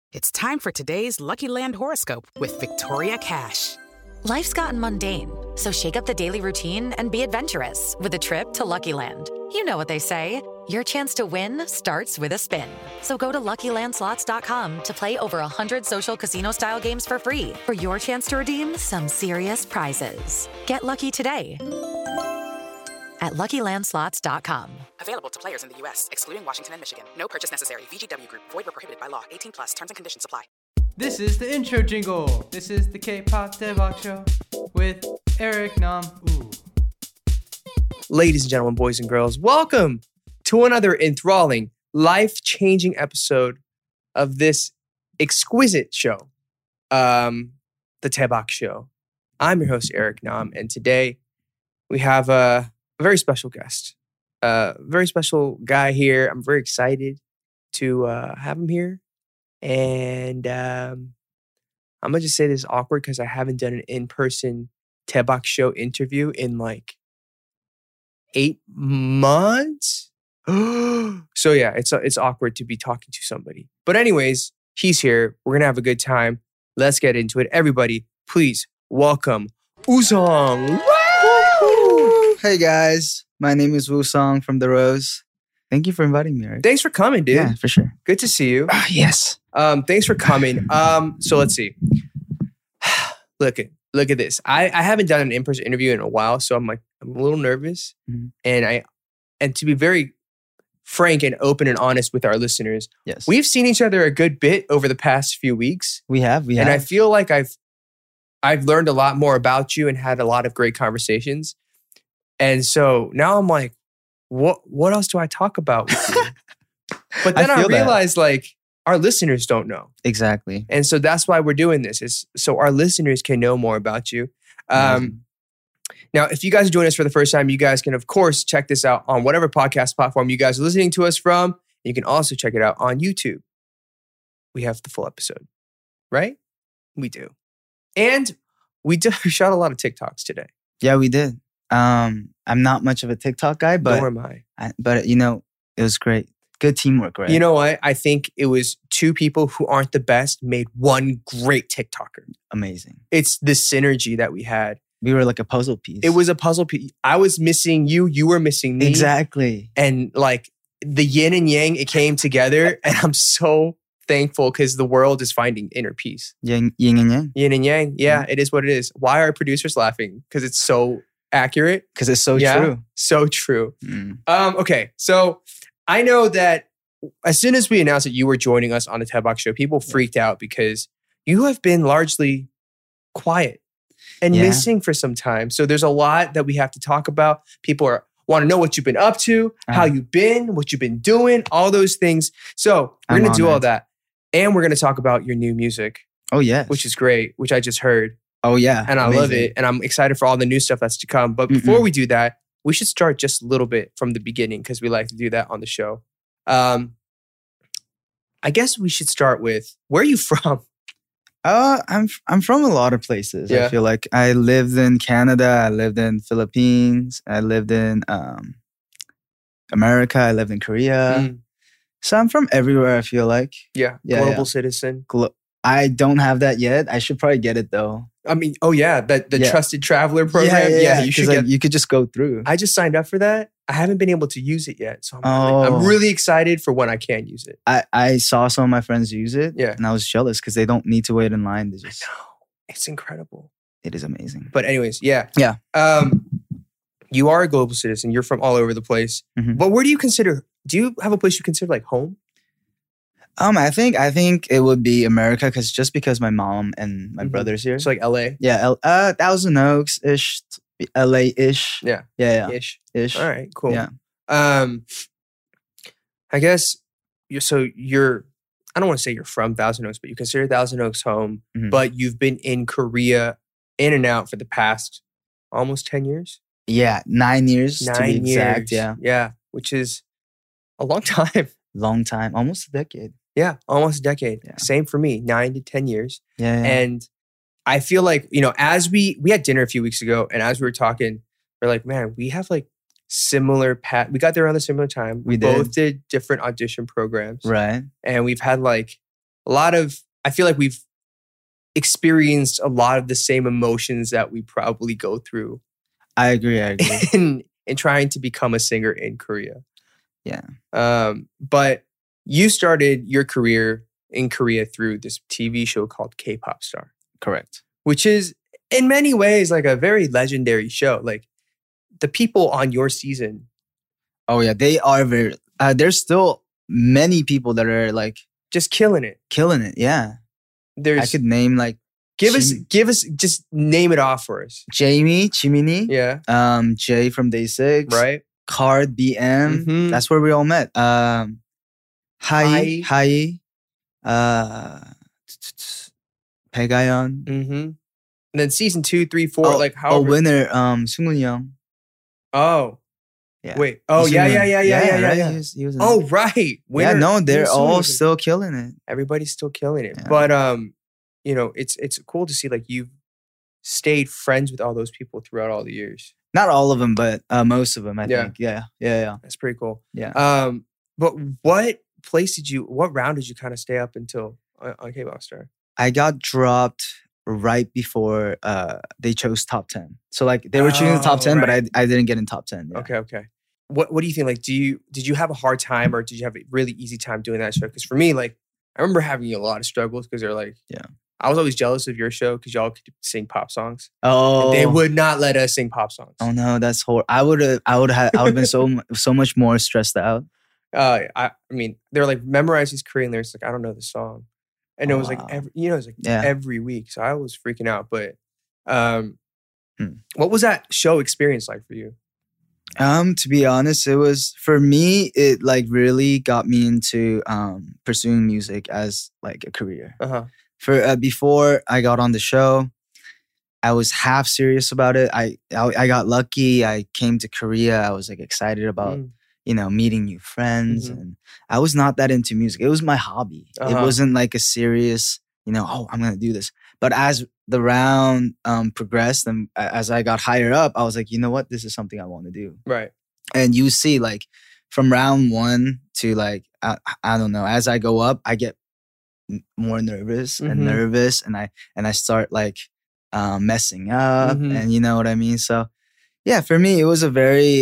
It's time for today's Lucky Land horoscope with Victoria Cash. Life's gotten mundane, so shake up the daily routine and be adventurous with a trip to Lucky Land. You know what they say, your chance to win starts with a spin. So go to LuckyLandSlots.com to play over 100 social casino-style games for free for your chance to redeem some serious prizes. Get lucky today at LuckyLandSlots.com. Available to players in the U.S., excluding Washington and Michigan. No purchase necessary. VGW Group. Void where prohibited by law. 18+. Terms and conditions apply. This is the intro jingle. This is the K-pop Devok Show with Eric Nam. Ooh. Ladies and gentlemen, boys and girls, welcome to another enthralling, life-changing episode of this exquisite show, the Devok Show. I'm your host, Eric Nam, and today we have a very special guest, a very special guy here. I'm very excited to have him here. And I'm going to just say this is awkward because I haven't done an in-person Devok Show interview in like 8 months. So yeah, it's awkward to be talking to somebody. But anyways, he's here. We're going to have a good time. Let's get into it. Everybody, please welcome Woosong. Hey guys, my name is Woosong from The Rose. Thank you for inviting me, Eric. Thanks for coming, dude. Yeah, for sure. Good to see you. Yes. Thanks for coming. So let's see. Look at this. I haven't done an in-person interview in a while, so I'm a little nervous. Mm-hmm. And to be very frank and open and honest with our listeners, yes, we've seen each other a good bit over the past few weeks. We have. And I feel like I've learned a lot more about you and had a lot of great conversations. And so now I'm like, what else do I talk about with you? But then I realized like our listeners don't know. Exactly. And so that's why we're doing this, is so our listeners can know more about you. Now, if you guys are joining us for the first time, you guys can, of course, check this out on whatever podcast platform you guys are listening to us from. You can also check it out on YouTube. We have the full episode, right? We do. And we shot a lot of TikToks today. Yeah, we did. I'm not much of a TikTok guy, but nor am I. But it was great. Good teamwork, right? You know what? I think it was two people who aren't the best made one great TikToker. Amazing. It's the synergy that we had. We were like a puzzle piece. It was a puzzle piece. I was missing you. You were missing me. Exactly. And like the yin and yang, it came together. And I'm so thankful because the world is finding inner peace. Yin and yang. Yin and yang. Yeah, It is what it is. Why are producers laughing? Because it's so accurate. Because it's so true. So true. Okay, so I know that as soon as we announced that you were joining us on the Devok Show, people freaked out because you have been largely quiet and missing for some time. So there's a lot that we have to talk about. People want to know what you've been up to, how you've been, what you've been doing, all those things. So we're going to do all that. And we're going to talk about your new music. Oh, yes. Which is great, which I just heard. Oh, yeah. And I love it. And I'm excited for all the new stuff that's to come. But before we do that, we should start just a little bit from the beginning because we like to do that on the show. I guess we should start with, where are you from? I'm from a lot of places. I feel like I lived in Canada. I lived in Philippines. I lived in America. I lived in Korea. So I'm from everywhere, I feel like. Global citizen. I don't have that yet. I should probably get it though. I mean, the Trusted Traveler program. You should you could just go through. I just signed up for that. I haven't been able to use it yet. So I'm really excited for when I can use it. I saw some of my friends use it. Yeah. And I was jealous because they don't need to wait in line. They just, I know. It's incredible. It is amazing. But anyways, yeah. Yeah. You are a global citizen. You're from all over the place. But where do you have a place you consider like home? I think it would be America because my mom and my brother's here. So like LA? Yeah, Thousand Oaks-ish, LA-ish. Yeah. Ish. All right, cool. Yeah. I guess you're I don't want to say you're from Thousand Oaks, but you consider Thousand Oaks home, but you've been in Korea in and out for the past almost 10 years? Yeah, 9 years to be exact. Yeah, which is a long time. Long time, almost a decade. Yeah, almost a decade. Yeah. Same for me, 9 to 10 years. Yeah. And I feel like, as we had dinner a few weeks ago, and as we were talking, we're like, man, we have like similar we got there around the similar time. We both did different audition programs. Right. And we've had like I feel like we've experienced a lot of the same emotions that we probably go through. I agree. in trying to become a singer in Korea. Yeah. But you started your career in Korea through this TV show called K-Pop Star. Correct. Which is in many ways like a very legendary show. Like the people on your season. Oh yeah, they are very. There's still many people that are like just killing it. Yeah. I could name like give us just name it off for us. Jamie, Chimini. Yeah. Jay from Day 6. Right. Card BM. Mhm. That's where we all met. Hai. Pegayon. Mm-hmm. And then season 2, 3, 4, like how winner, Sungun Young. Oh. Yeah. Wait. Oh, yeah. He was oh, right. Winner, yeah, no, they're all still killing it. Everybody's still killing it. Yeah. But you know, it's cool to see like you've stayed friends with all those people throughout all the years. Not all of them, but most of them, I think. Yeah. That's pretty cool. Yeah. But what round did you kind of stay up until on K-Pop Star? I got dropped right before they chose top 10. So like they were choosing top 10, right. But I didn't get in top 10. Yeah. Okay. What do you think? Like, did you have a hard time or did you have a really easy time doing that show? Because for me, like, I remember having a lot of struggles because they're like, I was always jealous of your show because y'all could sing pop songs. Oh, and they would not let us sing pop songs. Oh no, that's horrible. I would have been so much more stressed out. I mean, they're like memorize these Korean lyrics. Like I don't know the song, and it was like every week. So I was freaking out. But what was that show experience like for you? To be honest, it was for me. It like really got me into pursuing music as like a career. For before I got on the show, I was half serious about it. I got lucky. I came to Korea. I was like excited about meeting new friends, and I was not that into music. It was my hobby. It wasn't like a serious I'm gonna do this. But as the round progressed and as I got higher up, I was like, you know what, this is something I want to do. Right. And you see, like from round 1 to like I don't know, as I go up, I get more nervous and nervous, and I start like messing up, and you know what I mean. So yeah, for me, it was a very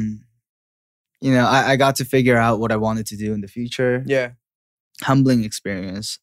I got to figure out what I wanted to do in the future. Yeah, humbling experience.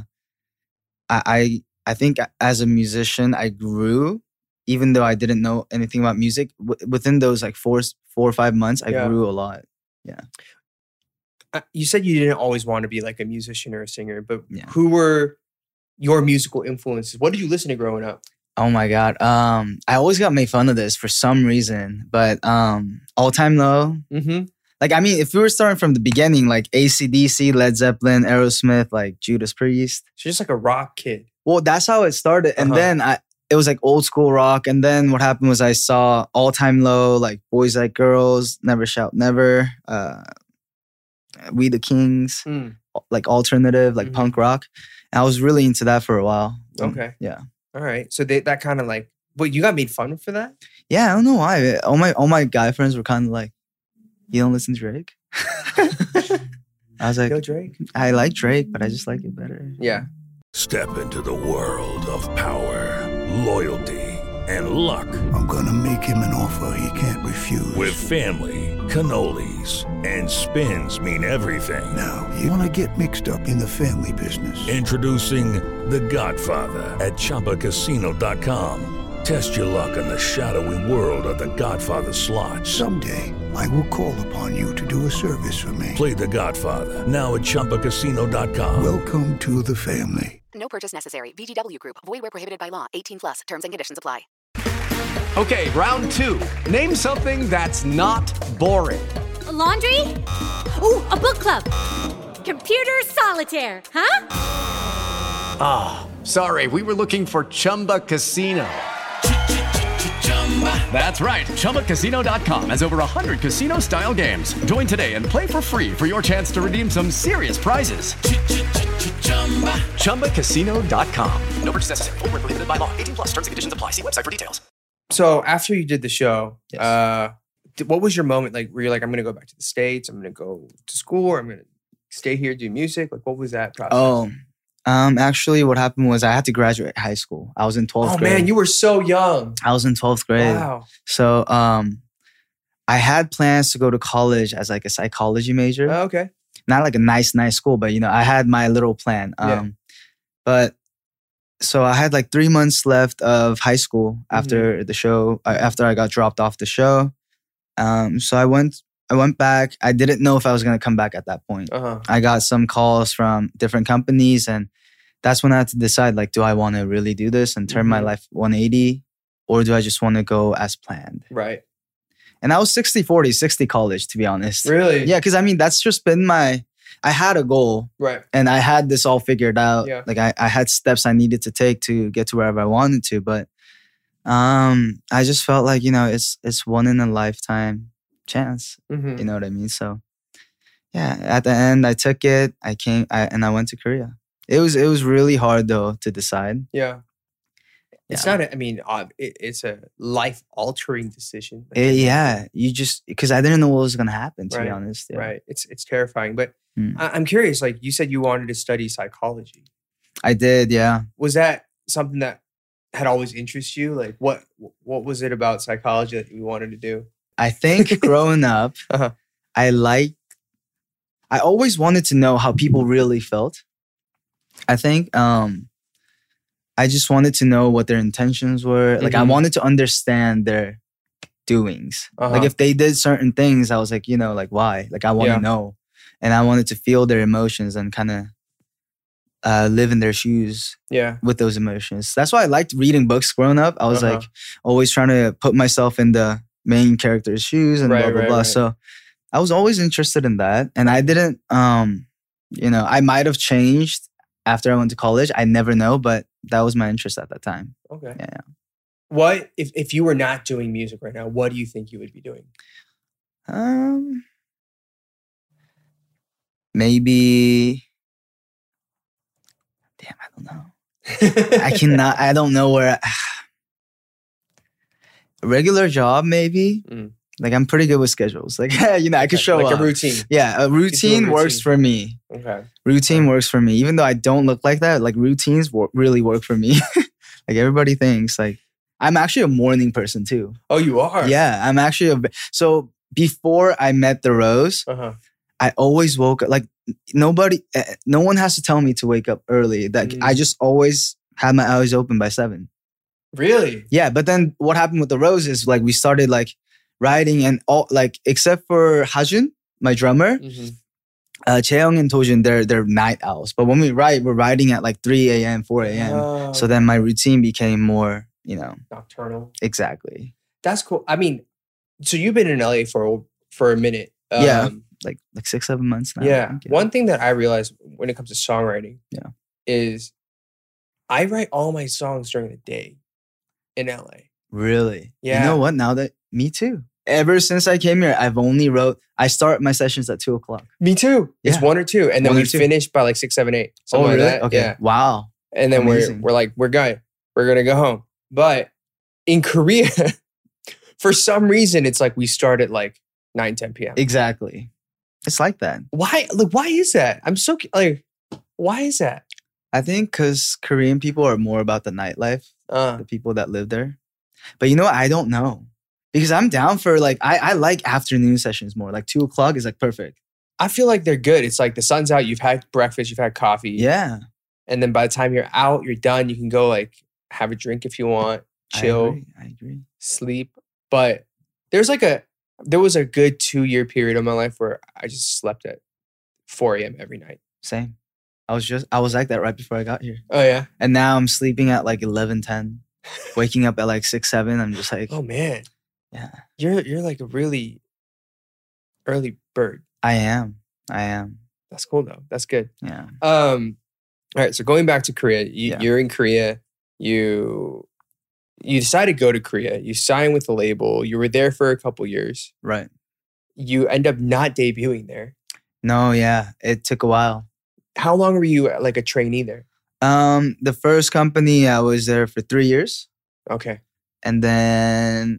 I think as a musician, I grew, even though I didn't know anything about music. Within those like 4 or 5 months, I grew a lot. Yeah. You said you didn't always want to be like a musician or a singer, but who were your musical influences? What did you listen to growing up? Oh my God. I always got made fun of this for some reason, but All Time Low. Like, I mean, if we were starting from the beginning, like AC/DC, Led Zeppelin, Aerosmith, like Judas Priest. So just like a rock kid. Well, that's how it started. And then it was like old school rock. And then what happened was I saw All Time Low, like Boys Like Girls, Never Shout Never, We the Kings, like alternative, like punk rock. And I was really into that for a while. Okay. Yeah. All right. So that kind of like, but you got made fun for that? Yeah, I don't know why. All my guy friends were kind of like, you don't listen to Drake? I was like, yo, Drake? I like Drake, but I just like it better. Yeah. Step into the world of power, loyalty, and luck. I'm gonna make him an offer he can't refuse. With family, cannolis, and spins mean everything. Now, you wanna get mixed up in the family business. Introducing The Godfather at ChumbaCasino.com. Test your luck in the shadowy world of The Godfather slot. Someday, I will call upon you to do a service for me. Play The Godfather now at ChumbaCasino.com. Welcome to the family. No purchase necessary. VGW Group. Void where prohibited by law. 18+. Terms and conditions apply. Okay, round 2. Name something that's not boring. A laundry? Ooh, a book club. Computer solitaire, huh? Ah, sorry. We were looking for Chumba Casino. That's right. ChumbaCasino.com has over 100 casino-style games. Join today and play for free for your chance to redeem some serious prizes. ChumbaCasino.com. No purchase necessary. Void where prohibited by law. 18+. Terms and conditions apply. See website for details. So after you did the show, what was your moment like where you're like, I'm going to go back to the States, I'm going to go to school, or I'm going to stay here, do music? Like, what was that process? Actually, what happened was I had to graduate high school. I was in 12th grade. Oh man, you were so young. I was in 12th grade. Wow. So I had plans to go to college as like a psychology major. Oh, okay. Not like a nice school, but I had my little plan. But so I had like 3 months left of high school after the show, after I got dropped off the show. So I went back. I didn't know if I was going to come back at that point. I got some calls from different companies, and that's when I had to decide, like, do I want to really do this and turn my life 180, or do I just want to go as planned? Right. And I was 60-40, 60 college, to be honest. Really? Yeah, because I mean, that's just been I had a goal. Right. And I had this all figured out. Yeah. Like I had steps I needed to take to get to wherever I wanted to. But I just felt like, it's one in a lifetime chance. You know what I mean? So yeah, at the end I took it. I went to Korea. It was really hard though to decide. Yeah. It's not, it's a life-altering decision. You just, because I didn't know what was going to happen, to be honest. Yeah. Right. It's terrifying. But I'm curious, like you said you wanted to study psychology. I did, yeah. Was that something that had always interested you? Like what was it about psychology that you wanted to do? I think growing up, I always wanted to know how people really felt. I think I just wanted to know what their intentions were. Like I wanted to understand their doings. Like if they did certain things, I was like, like why? Like I want to know. And I wanted to feel their emotions and kind of live in their shoes with those emotions. That's why I liked reading books growing up. I was like always trying to put myself in the main character's shoes and blah, blah, blah. So I was always interested in that. And I didn't, I might have changed after I went to college. I never know, but that was my interest at that time. Okay. Yeah. What, if you were not doing music right now, what do you think you would be doing? Maybe, damn, I don't know. I don't know where, a regular job maybe. Like I'm pretty good with schedules. Like, I could show like up. a routine. Yeah, a routine works for me. Okay. Routine works for me. Even though I don't look like that, like routines really work for me. Like everybody thinks like, I'm actually a morning person too. Oh, you are? Yeah, I'm actually so before I met the Rose, I always woke up, like no one has to tell me to wake up early. Like I just always had my eyes open by 7. Really? Yeah, but then what happened with the Rose is like we started like writing and all, like except for Hajun, my drummer, Chaeyoung and Tojun, they're night owls. But when we write, we're writing at like 3 a.m., 4 a.m. So then my routine became more, nocturnal. Exactly. That's cool. I mean, so you've been in LA for a minute. Yeah, like 6-7 months now. Yeah. One thing that I realized when it comes to songwriting is I write all my songs during the day in LA. Really? Yeah. You know what? Now that, me too. Ever since I came here, I start my sessions at 2:00. Me too. Yeah. It's 1 or 2. And then we finish by like 6, 7, 8. Something like really? that. Okay. Yeah. Wow. And then Amazing. we're like, we're going to go home. But in Korea, for some reason, it's like we start at like 9, 10 p.m. Exactly. It's like that. Why? Like, why is that? I'm so like, why is that? I think because Korean people are more about the nightlife, the people that live there. But you know what? I don't know. Because I'm down for like, I like afternoon sessions more. Like 2:00 is like perfect. I feel like they're good. It's like the sun's out, you've had breakfast, you've had coffee. Yeah. And then by the time you're out, you're done. You can go like have a drink if you want, chill. I agree. Sleep. But there was a good 2-year period of my life where I just slept at 4 a.m. every night. Same. I was like that right before I got here. Oh yeah. And now I'm sleeping at like 11, 10. Waking up at like 6, 7. I'm just like, oh man. Yeah. You're like a really early bird. I am. That's cool though. That's good. Yeah. All right. So going back to Korea, you're in Korea. You decided to go to Korea. You signed with the label. You were there for a couple years. Right. You end up not debuting there. No, yeah. It took a while. How long were you like a trainee there? The first company, I was there for 3 years. Okay. And then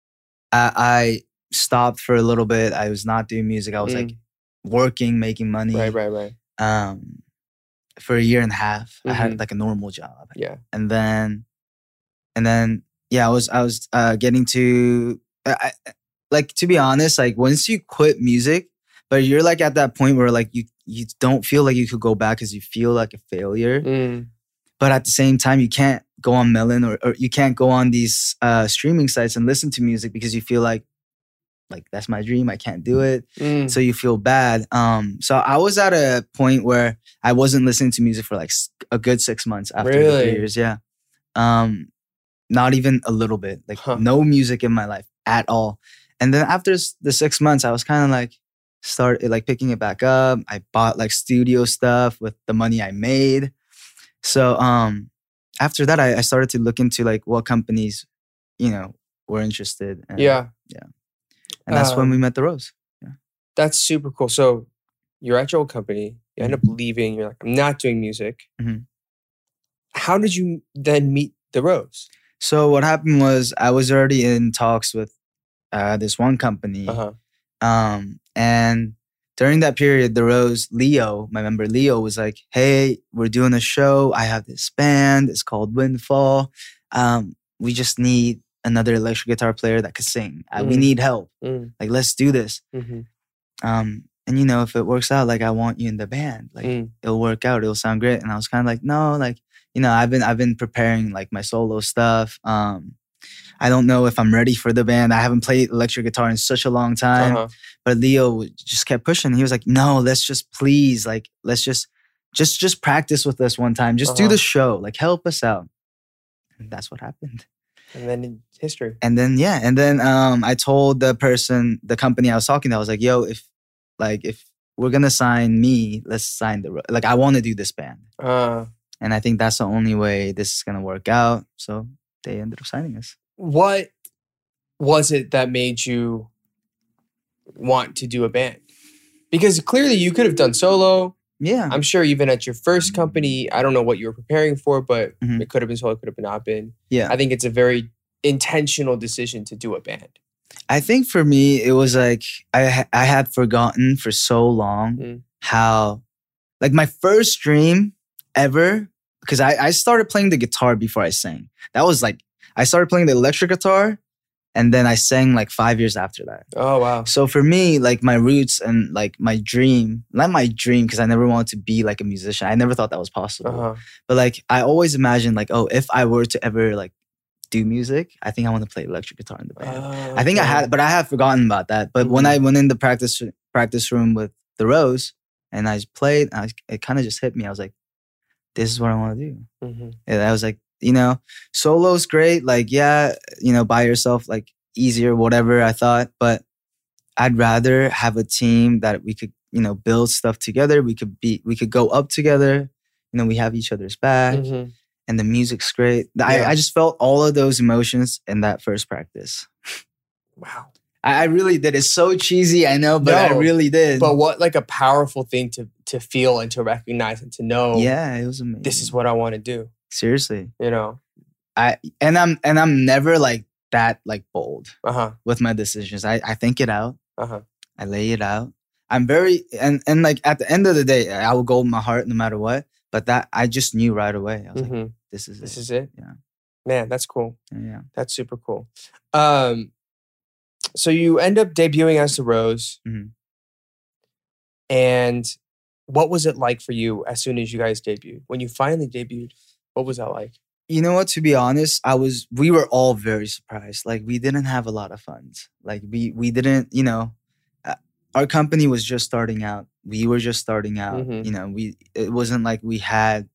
I stopped for a little bit. I was not doing music. I was like working, making money. Right. for a year and a half. I had like a normal job. Yeah. And then yeah, I was getting to like, to be honest, like once you quit music, but you're like at that point where like you don't feel like you could go back because you feel like a failure. But at the same time, you can't go on Melon or you can't go on these streaming sites and listen to music because you feel like that's my dream. I can't do it. So you feel bad. So I was at a point where I wasn't listening to music for like a good 6 months after the 3 years. Yeah. Not even a little bit. Like no music in my life at all. And then after the 6 months, I was kind of like started like picking it back up. I bought like studio stuff with the money I made. So after that, I started to look into like what companies, were interested. And, yeah. And that's when we met the Rose. Yeah. That's super cool. So you're at your old company. You end up leaving. You're like, I'm not doing music. How did you then meet the Rose? So what happened was I was already in talks with this one company. And during that period, the Rose, Leo, my member Leo, was like, hey, we're doing a show. I have this band. It's called Windfall. We just need another electric guitar player that could sing. We need help. Like, let's do this. And, if it works out, like, I want you in the band. Like, it'll work out. It'll sound great. And I was kind of like, no, like, I've been preparing, like, my solo stuff. I don't know if I'm ready for the band. I haven't played electric guitar in such a long time. But Leo just kept pushing. He was like, no, let's just please, like, let's just practice with us one time. Just do the show. Like, help us out. And that's what happened. And then in history. And then, I told the company I was talking to, I was like, yo, if we're going to sign me, let's sign like, I want to do this band. And I think that's the only way this is going to work out. So they ended up signing us. What was it that made you want to do a band? Because clearly you could have done solo. Yeah. I'm sure even at your first company, I don't know what you were preparing for, but it could have been solo, it could have not been. Yeah. I think it's a very intentional decision to do a band. I think for me, it was like I had forgotten for so long how, like my first dream ever, because I started playing the guitar before I sang. That was like, I started playing the electric guitar and then I sang like 5 years after that. Oh, wow. So for me, like my roots and like my dream, not my dream because I never wanted to be like a musician. I never thought that was possible. But like I always imagined like, oh, if I were to ever like do music, I think I want to play electric guitar in the band. I think I had forgotten about that. But when I went in the practice room with the Rose and I played, it kind of just hit me. I was like, this is what I want to do. And I was like, solo's great. Like, yeah, by yourself, like easier, whatever I thought. But I'd rather have a team that we could, build stuff together. We could go up together. We have each other's back and the music's great. Yeah. I just felt all of those emotions in that first practice. Wow. I really did. It's so cheesy, I know, but I really did. But what like a powerful thing to feel and to recognize and to know. Yeah, it was amazing. This is what I want to do. Seriously. I'm never like that like bold with my decisions. I think it out. I lay it out. I'm very and like at the end of the day, I will go with my heart no matter what. But that I just knew right away. I was like, this is it. Yeah. Man, that's cool. Yeah. That's super cool. So you end up debuting as the Rose. And what was it like for you as soon as you guys debuted? When you finally debuted, what was that like? You know what? To be honest, we were all very surprised. Like we didn't have a lot of funds. Like we didn't, our company was just starting out. We were just starting out. It wasn't like we had,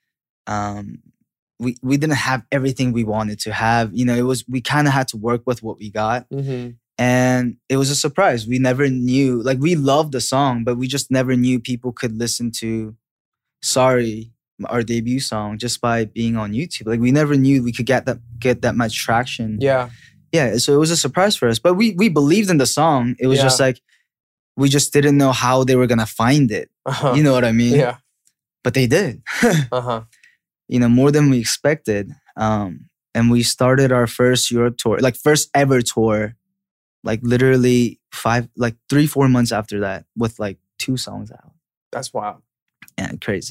we didn't have everything we wanted to have. We kind of had to work with what we got. And it was a surprise. We never knew, like we loved the song, but we just never knew people could listen to Sorry, our debut song, just by being on YouTube. Like we never knew we could get that much traction. Yeah. So it was a surprise for us. But we believed in the song. It was just like, we just didn't know how they were going to find it. You know what I mean? Yeah. But they did. More than we expected. And we started our first Europe tour, like first ever tour, like literally 3-4 months after that with like 2 songs out. That's wild. Yeah, crazy.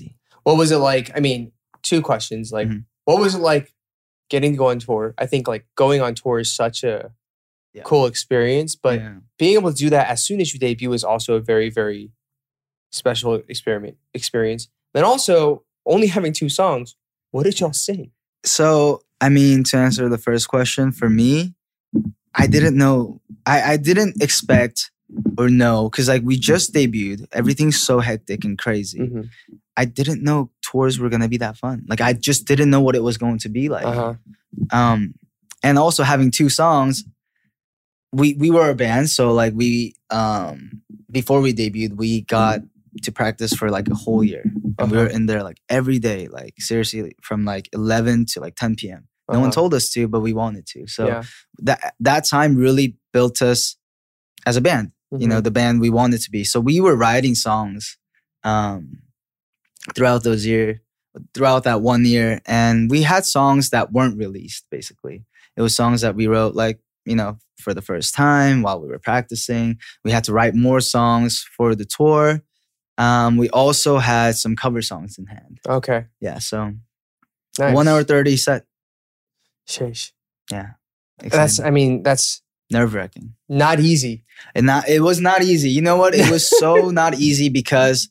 What was it like? I mean, 2 questions. Like, what was it like getting to go on tour? I think like going on tour is such a cool experience, but being able to do that as soon as you debut is also a very, very special experience. Then also only having 2 songs. What did y'all sing? So, I mean, to answer the first question, for me, I didn't know. I didn't expect or know, because like we just debuted. Everything's so hectic and crazy. I didn't know tours were gonna be that fun. Like I just didn't know what it was going to be like. And also having 2 songs, we were a band, so like we before we debuted, we got to practice for like a whole year. And we were in there like every day, like seriously from like 11 to like 10 p.m. No one told us to, but we wanted to. So that time really built us as a band, you know, the band we wanted to be. So we were writing songs throughout that 1 year. And we had songs that weren't released, basically. It was songs that we wrote like, you know, for the first time while we were practicing. We had to write more songs for the tour. We also had some cover songs in hand. Okay. Yeah, so nice. 1 hour 30 set. Sheesh. Yeah. Exciting. That's nerve-wracking. Not easy. And it was not easy. You know what? It was so not easy because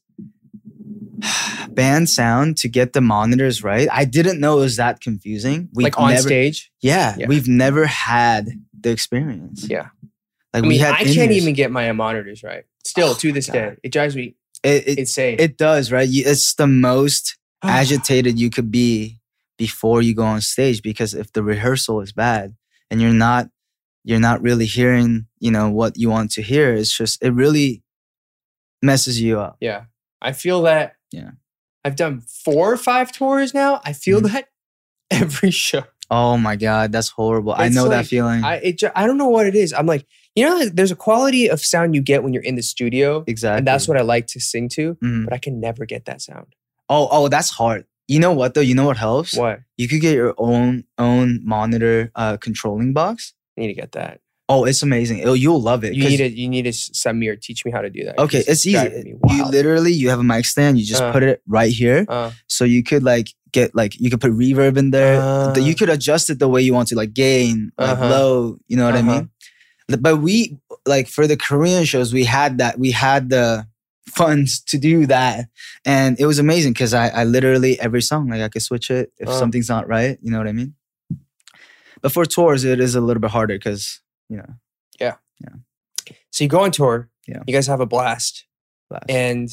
band sound, to get the monitors right, I didn't know it was that confusing. Like on stage? Yeah. We've never had the experience. Yeah. Like I can't even get my monitors right. Still, to this day. It drives me insane. It does, right? It's the most agitated you could be before you go on stage, because if the rehearsal is bad and you're not really hearing, you know, what you want to hear, it really messes you up. Yeah. I feel that. Yeah. I've done 4 or 5 tours now. I feel that every show. Oh my God, that's horrible. I know that feeling. I don't know what it is. I'm like, you know, there's a quality of sound you get when you're in the studio. Exactly. And that's what I like to sing to, but I can never get that sound. Oh, that's hard. You know what though? You know what helps? What? You could get your own monitor controlling box. I need to get that. Oh, it's amazing. You'll love it. You need to send me or teach me how to do that. Okay, it's easy. You have a mic stand. You just put it right here. So you could like you could put reverb in there. You could adjust it the way you want to, like gain, like low. You know what I mean? But we, like for the Korean shows, we had that. We had the funds to do that, and it was amazing because I literally every song, like I could switch it if something's not right. You know what I mean? But for tours, it is a little bit harder because, you know. Yeah. So you go on tour. Yeah. You guys have a blast. And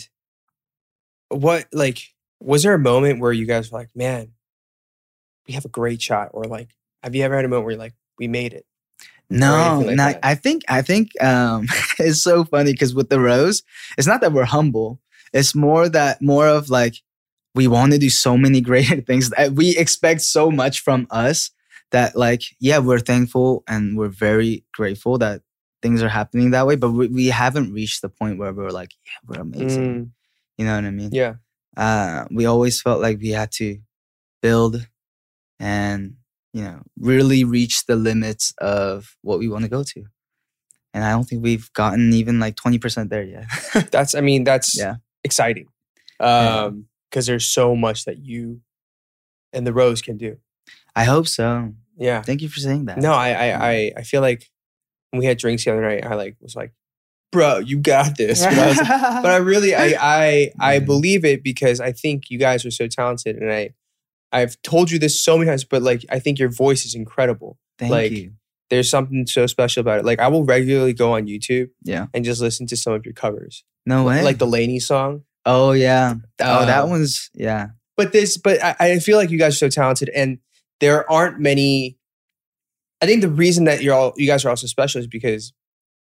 what, like, was there a moment where you guys were like, man, we have a great shot? Or like, have you ever had a moment where you're like, we made it? No, like I think it's so funny because with the Rose, it's not that we're humble. It's more of like, we want to do so many great things. We expect so much from us that, like, yeah, we're thankful and we're very grateful that things are happening that way. But we haven't reached the point where we're like, yeah, we're amazing. You know what I mean? Yeah. We always felt like we had to build and, you know, really reach the limits of what we want to go to. And I don't think we've gotten even like 20% there yet. That's exciting. Because there's so much that you and the Rose can do. I hope so. Yeah. Thank you for saying that. No, I feel like when we had drinks the other night, I was like, bro, you got this. But I really believe it because I think you guys are so talented, and I've told you this so many times, but like I think your voice is incredible. Thank you. There's something so special about it. Like I will regularly go on YouTube and just listen to some of your covers. No way. Like the Lainey song. Oh yeah. That one's But I feel like you guys are so talented, and there aren't many. I think the reason that you guys are also special is because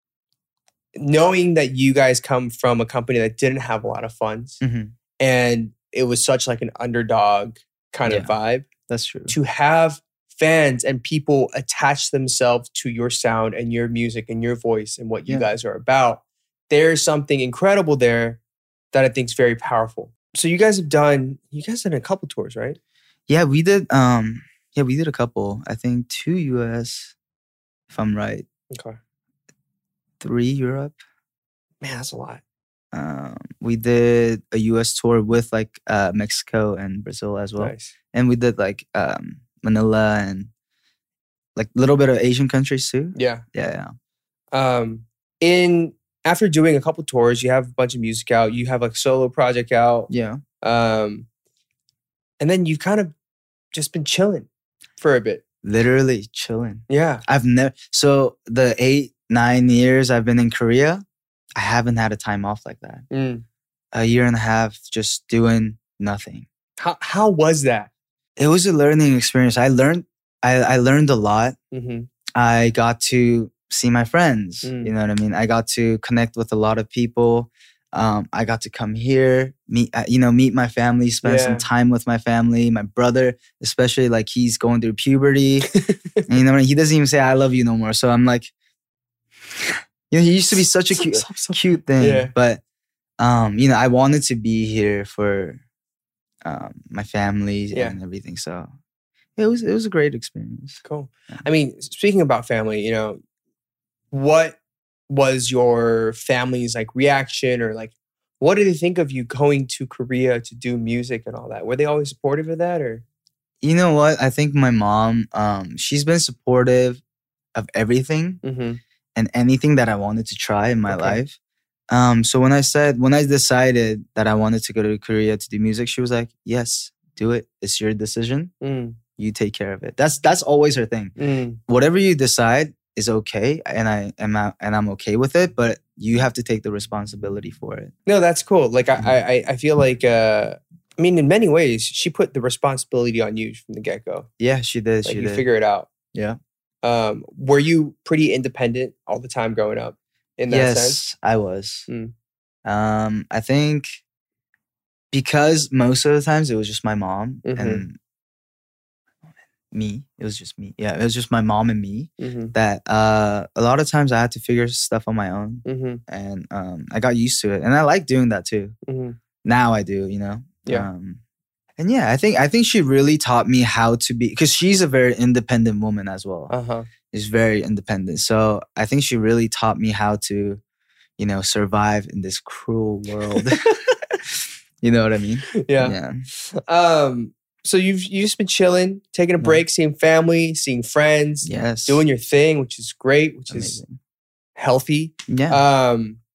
knowing that you guys come from a company that didn't have a lot of funds, and it was such like an underdog kind of vibe. That's true. To have fans and people attach themselves to your sound and your music and your voice and what you guys are about, there's something incredible there that I think is very powerful. So you guys done a couple tours, right? Yeah, we did. We did a couple. I think 2 US, if I'm right. Okay. 3 Europe. Man, that's a lot. We did a US tour with like Mexico and Brazil as well. Nice. And we did like Manila and like a little bit of Asian countries too. Yeah. Yeah. After doing a couple tours, you have a bunch of music out. You have like a solo project out. Yeah. And then you've kind of just been chilling for a bit. Literally chilling. Yeah. So the 8-9 years I've been in Korea, I haven't had a time off like that. A year and a half just doing nothing. How was that? It was a learning experience. I learned a lot. Mm-hmm. I got to see my friends. You know what I mean? I got to connect with a lot of people. I got to come here, meet my family, spend some time with my family. My brother, especially, like he's going through puberty. And, you know, he doesn't even say "I love you" no more. So I'm like, you know, he used to be such a cute thing. Yeah. But you know, I wanted to be here for my family and everything. So it was a great experience. Cool. Yeah. I mean, speaking about family, you know, what was your family's like reaction, or like what did they think of you going to Korea to do music and all that? Were they always supportive of that, or? You know what? I think my mom, she's been supportive of everything and anything that I wanted to try in my life. So when I decided that I wanted to go to Korea to do music, she was like, "Yes, do it. It's your decision. You take care of it." That's always her thing. Whatever you decide is okay, and I'm okay with it, but you have to take the responsibility for it. No, that's cool. Like I feel like I mean, in many ways, she put the responsibility on you from the get-go. Yeah, she did. Like, you figure it out. Yeah. Were you pretty independent all the time growing up in that sense? Yes, I was. I think because most of the times it was just my mom and me. It was just me. Yeah, it was just my mom and me that a lot of times I had to figure stuff on my own. And I got used to it. And I like doing that too. Now I do, you know? Yeah. And yeah, I think she really taught me how to be, because she's a very independent woman as well. She's very independent. So I think she really taught me how to, you know, survive in this cruel world. You know what I mean? Yeah. So you've just been chilling, taking a break, seeing family, seeing friends, doing your thing, which is great, which is healthy. Yeah.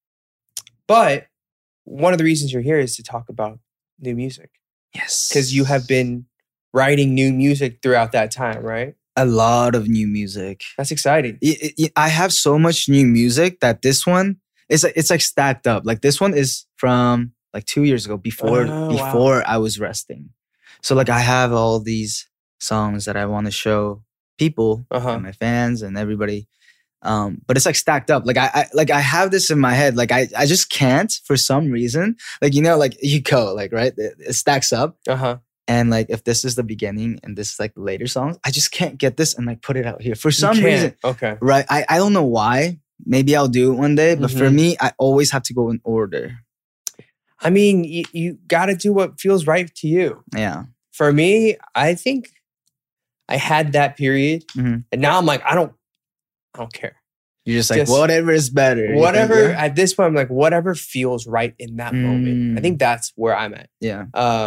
But one of the reasons you're here is to talk about new music. Yes. Because you have been writing new music throughout that time, right? A lot of new music. That's exciting. I have so much new music that this one it's like stacked up. Like this one is from like 2 years ago before I was resting. So like I have all these songs that I want to show people and my fans and everybody. But it's like stacked up. Like I have this in my head. Like I just can't for some reason. Like, you know, like you go like, right? It stacks up. And like if this is the beginning and this is like the later songs, I just can't get this and like put it out here for some reason. Okay. Right. I don't know why. Maybe I'll do it one day. But for me, I always have to go in order. I mean, you got to do what feels right to you. Yeah. For me, I think I had that period. And now I'm like, I don't care. You're just like, whatever is better. Whatever, at this point, I'm like, whatever feels right in that moment. I think that's where I'm at. Yeah.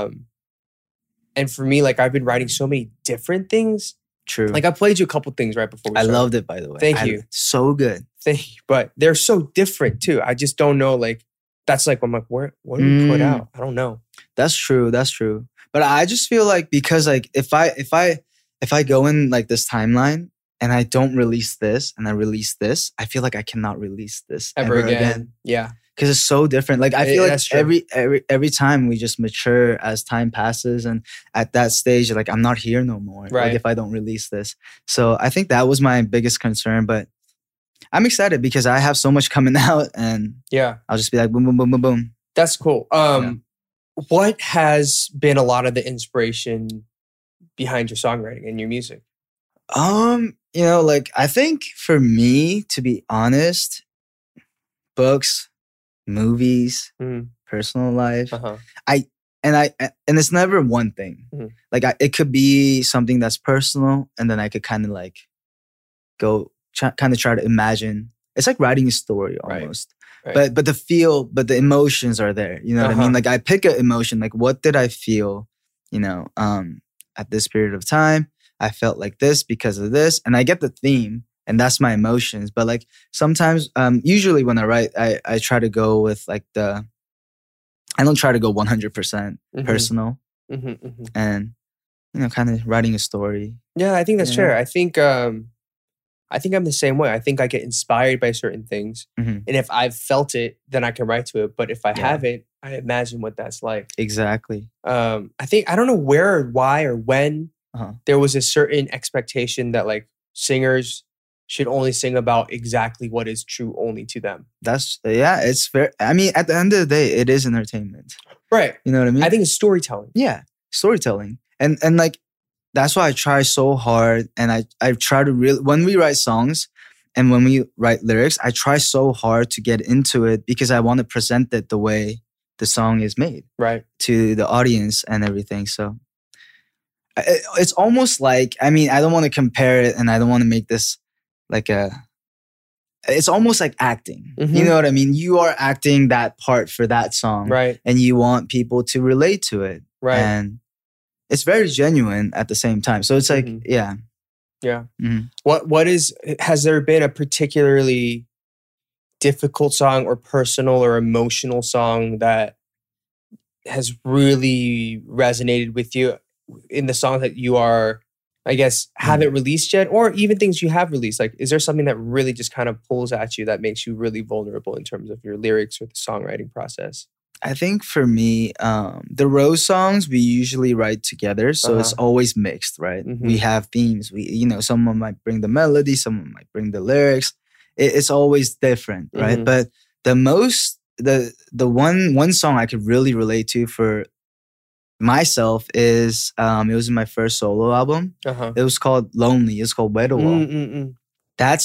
And for me, like, I've been writing so many different things. True. Like, I played you a couple things right before we started. I loved it, by the way. Thank you. So good. Thank you. But they're so different, too. I just don't know, like, that's like, I'm like, what do we put out? I don't know. That's true. That's true. But I just feel like, because, like, if I go in, like, this timeline, and I don't release this, and I release this, I feel like I cannot release this ever again. Yeah. Because it's so different. Like, I feel like every time we just mature as time passes. And at that stage, like, I'm not here no more. Right. Like, if I don't release this. So I think that was my biggest concern. But I'm excited because I have so much coming out. And I'll just be like, boom, boom, boom, boom, boom. That's cool. What has been a lot of the inspiration behind your songwriting and your music? You know, like, I think for me, to be honest, books, movies, personal life. And it's never one thing. Like, it could be something that's personal, and then I could kind of like go try to imagine it's like writing a story almost. Right. But the emotions are there. You know what I mean? Like I pick an emotion, like what did I feel, you know, at this period of time? I felt like this because of this. And I get the theme and that's my emotions. But like sometimes, usually when I write, I try to go with like I don't try to go 100% personal. And, you know, kind of writing a story. Yeah, I think that's fair. I think I'm the same way. I think I get inspired by certain things. And if I've felt it, then I can write to it. But if I haven't, I imagine what that's like. Exactly. I don't know where or why or when there was a certain expectation that like singers should only sing about exactly what is true only to them. It's fair. I mean, at the end of the day, it is entertainment. Right. You know what I mean? I think it's storytelling. Yeah, storytelling. And like, that's why I try so hard, and I try to really, when we write songs and when we write lyrics, I try so hard to get into it because I want to present it the way the song is made, right, to the audience and everything. So it's almost like, I mean, I don't want to compare it, and I don't want to make this like it's almost like acting. You know what I mean? You are acting that part for that song, right, and you want people to relate to it, right, and it's very genuine at the same time. So it's like, yeah. Has there been a particularly difficult song or personal or emotional song that has really resonated with you in the songs that you are, I guess, haven't released yet, or even things you have released? Like, is there something that really just kind of pulls at you that makes you really vulnerable in terms of your lyrics or the songwriting process? I think for me, the Rose songs we usually write together, so it's always mixed, right? We have themes. Someone might bring the melody, someone might bring the lyrics. It's always different, right? But the one song I could really relate to for myself is it was in my first solo album. It was called Lonely. It's called Wedowo. That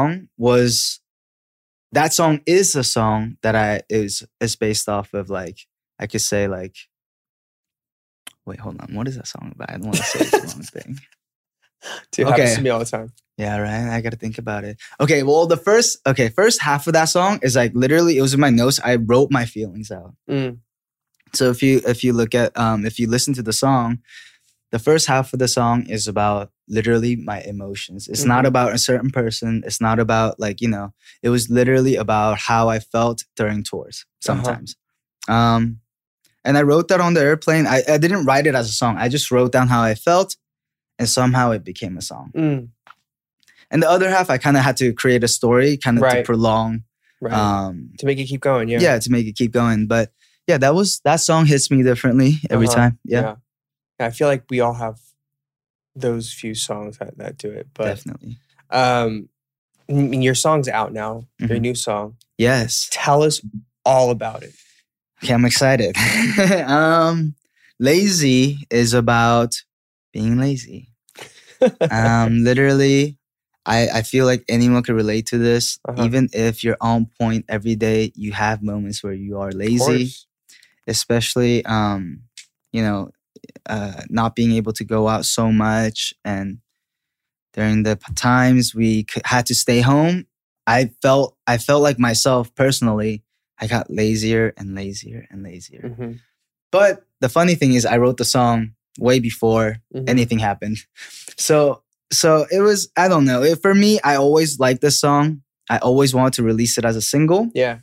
song is a song that is based off of, like, I could say, like, wait, hold on. What is that song about? I don't want to say the wrong thing. Dude, happens to me all the time. Yeah, right. I got to think about it. Okay, well, the first half of that song is like literally, it was in my notes. I wrote my feelings out. So if you look at if you listen to the song, the first half of the song is about literally my emotions. It's not about a certain person. It's not about, like, you know, it was literally about how I felt during tours sometimes. And I wrote that on the airplane. I didn't write it as a song. I just wrote down how I felt, and somehow it became a song. And the other half, I kind of had to create a story kind of to prolong. To make it keep going, yeah. Yeah, to make it keep going. But yeah, that song hits me differently every time. Yeah. I feel like we all have those few songs that do it. But definitely. I mean, your song's out now, your new song. Yes. Tell us all about it. Okay, I'm excited. Lazy is about being lazy. Literally, I feel like anyone could relate to this. Even if you're on point every day, you have moments where you are lazy. Especially, not being able to go out so much. And during the times we had to stay home, I felt like myself personally, I got lazier and lazier and lazier. But the funny thing is, I wrote the song way before anything happened. So it was, I don't know. For me, I always liked this song. I always wanted to release it as a single. Yeah.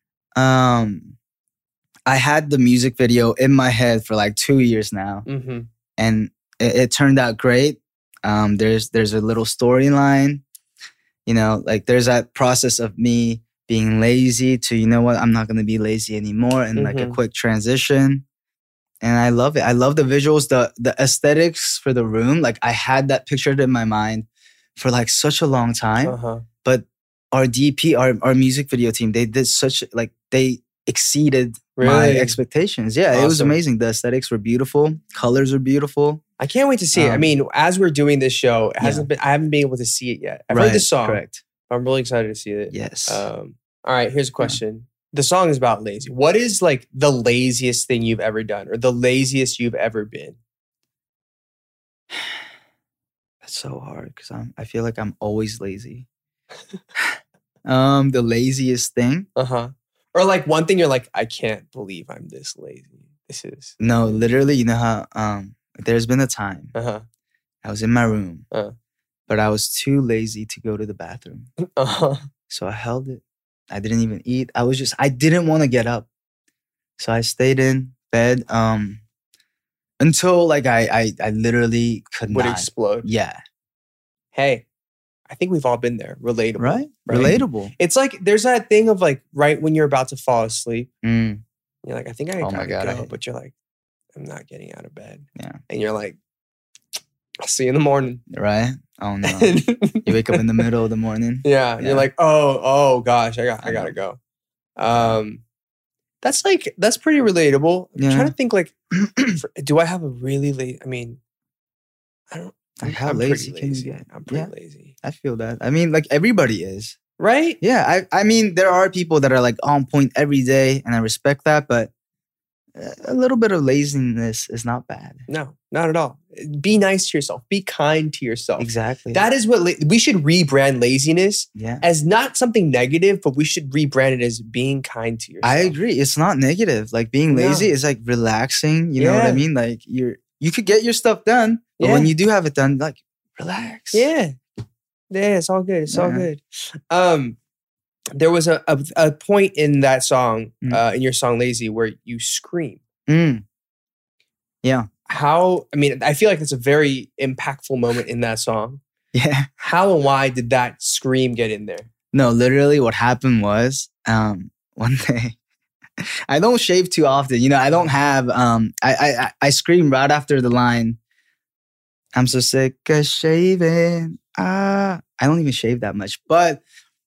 I had the music video in my head for like 2 years now. And it turned out great. There's a little storyline. You know, like there's that process of me being lazy to, you know what, I'm not going to be lazy anymore. And like a quick transition. And I love it. I love the visuals, the aesthetics for the room. Like I had that pictured in my mind for like such a long time. But our DP, our music video team, they did they exceeded my expectations. Yeah, awesome. It was amazing. The aesthetics were beautiful. Colors were beautiful. I can't wait to see it. I mean, as we're doing this show, I haven't been able to see it yet. I've heard the song. Correct. I'm really excited to see it. Yes. All right, here's a question. The song is about lazy. What is like the laziest thing you've ever done, or the laziest you've ever been? That's so hard because I feel like I'm always lazy. The laziest thing? Or like one thing you're like, I can't believe I'm this lazy. This is... No, literally, you know how there's been a time I was in my room, but I was too lazy to go to the bathroom. So I held it. I didn't even eat. I didn't want to get up. So I stayed in bed until like I literally could would not explode. Yeah. Hey, I think we've all been there. Relatable. Right? Relatable. It's like there's that thing of like right when you're about to fall asleep. You're like, I think I gotta go, but you're like, I'm not getting out of bed. Yeah. And you're like, I'll see you in the morning. Right? Oh no. You wake up in the middle of the morning. Yeah. You're like, oh gosh, I gotta go. That's pretty relatable. I'm trying to think like, do I have a really late? I mean, I don't. How lazy can you get? I'm pretty lazy. I feel that. I mean, like everybody is. Right? Yeah. I mean, there are people that are like on point every day, and I respect that, but a little bit of laziness is not bad. No, not at all. Be nice to yourself. Be kind to yourself. Exactly. That is what we should rebrand laziness as not something negative, but we should rebrand it as being kind to yourself. I agree. It's not negative. Like being lazy is like relaxing. You know what I mean? Like you could get your stuff done, but when you do have it done, like relax. Yeah. Yeah, it's all good. It's all good. There was a point in that song, in your song Lazy, where you scream. Yeah. I feel like it's a very impactful moment in that song. Yeah. How and why did that scream get in there? No, literally what happened was one day, I don't shave too often. You know, I don't have, I scream right after the line, I'm so sick of shaving. I don't even shave that much. But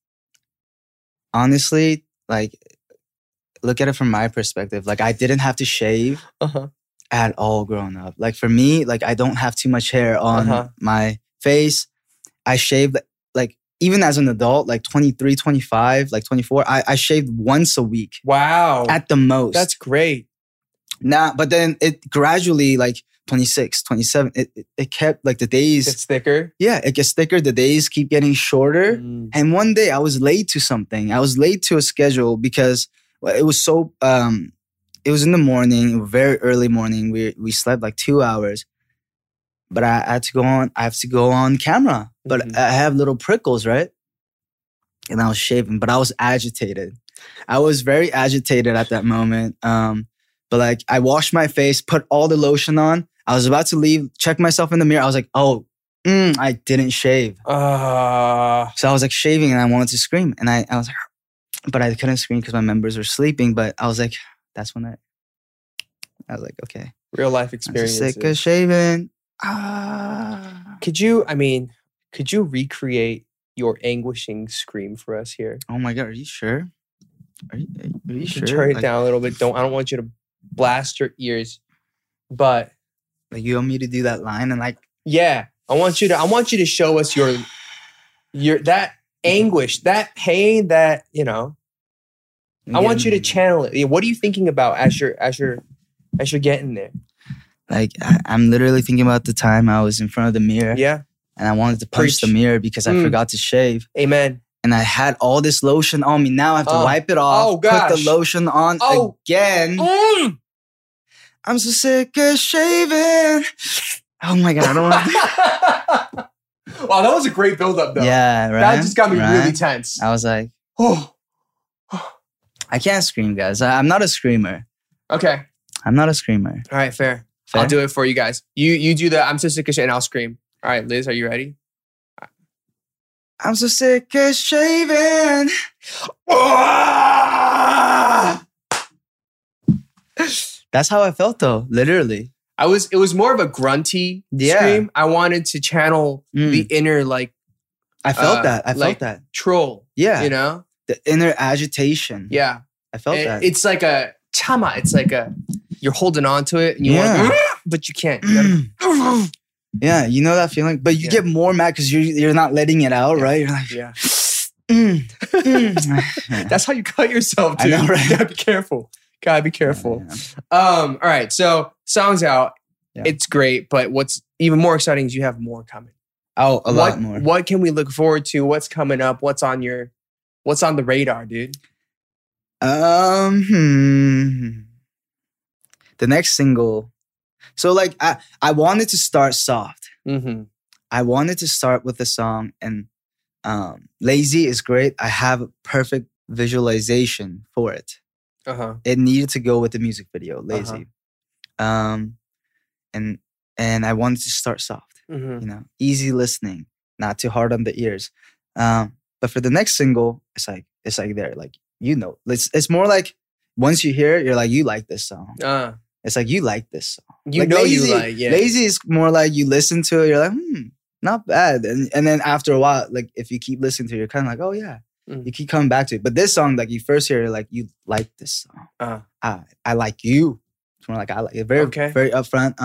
honestly, like, look at it from my perspective. Like, I didn't have to shave at all growing up. Like, for me, like, I don't have too much hair on my face. I shaved, like, even as an adult, like 23, 25, like 24, I shaved once a week. Wow. At the most. That's great. But then it gradually, like, 26, 27, it kept like the days. It's thicker? Yeah, it gets thicker. The days keep getting shorter. And one day I was late to something. I was late to a schedule because it was so, it was in the morning, very early morning. We slept like 2 hours. But I have to go on camera. But I have little prickles, right? And I was shaving, but I was agitated. I was very agitated at that moment. But like I washed my face, put all the lotion on. I was about to leave, check myself in the mirror. I was like, oh, I didn't shave. So I was like shaving and I wanted to scream. And I was like, but I couldn't scream because my members were sleeping. But I was like, that's when I was like, okay. Real life experience. Sick of shaving. Could you recreate your anguishing scream for us here? Oh my God, are you sure? Are you sure? Turn it down a little bit. I don't want you to blast your ears, but like you want me to do that line and like I want you to show us your that anguish, that pain, that I want you to channel it. What are you thinking about as you're getting there? Like I'm literally thinking about the time I was in front of the mirror. Yeah. And I wanted to punch the mirror because I forgot to shave. Amen. And I had all this lotion on me. Now I have to wipe it off. Oh, gosh. Put the lotion on again. I'm so sick of shaving. Oh my God, I don't want to. Wow, that was a great build-up though. Yeah, right. That just got me really tense. I was like, I can't scream, guys. I'm not a screamer. Okay. I'm not a screamer. All right, fair. I'll do it for you guys. You do the I'm so sick of shit and I'll scream. All right, Liz, are you ready? I'm so sick of shaving. That's how I felt though, literally. It was more of a grunty scream. I wanted to channel the inner I felt that. I felt that. Troll. Yeah. The inner agitation. Yeah. I felt that. It's like a chama. It's like you're holding on to it and you want to, but you can't. Yeah, you know that feeling? But you get more mad because you're not letting it out, right? You're like, That's how you cut yourself, dude. I know, right? You gotta be careful. All right, so song's out. Yeah. It's great, but what's even more exciting is you have more coming. Oh, a lot more. What can we look forward to? What's coming up? What's on your What's on the radar, dude? The next single. So like I wanted to start soft. Mm-hmm. I wanted to start with the song, and Lazy is great. I have a perfect visualization for it. It needed to go with the music video, Lazy. And I wanted to start soft. You know, easy listening, not too hard on the ears. But for the next single, it's like there, like, you know, it's more like once you hear it, you're like, you like this song. It's like, you like this song. You like know, Lazy, you like, yeah. Lazy is more like you listen to it, you're like, not bad. And then after a while, like if you keep listening to it, you're kind of like, oh yeah. You keep coming back to it. But this song, like you first hear it, like, you like this song. I like you. It's more like I like it. Very upfront.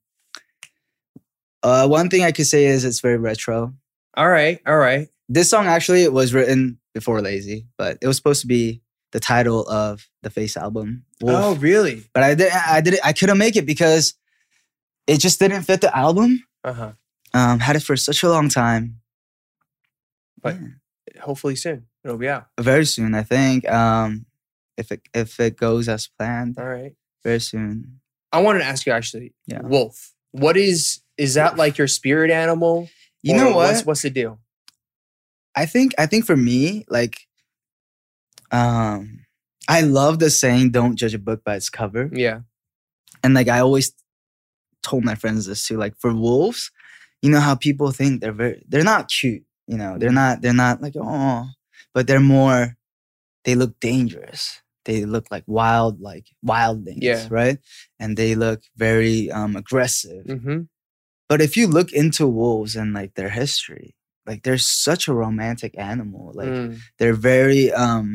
One thing I could say is it's very retro. All right. This song actually was written before Lazy, but it was supposed to be the title of the Face album. Wolf. Oh, really? But I couldn't make it because it just didn't fit the album. Had it for such a long time. But hopefully soon it'll be out. Very soon, I think. If it goes as planned. All right. Very soon. I wanted to ask you actually, Wolf. What is that like your spirit animal? You know what? What's the deal? I think for me, like, I love the saying, don't judge a book by its cover. Yeah. And like I always told my friends this too. Like for wolves, you know how people think they're not cute. You know, they're not like, oh, but they look dangerous. They look like wildlings, right? And they look very aggressive. But if you look into wolves and like their history, like they're such a romantic animal. Like they're very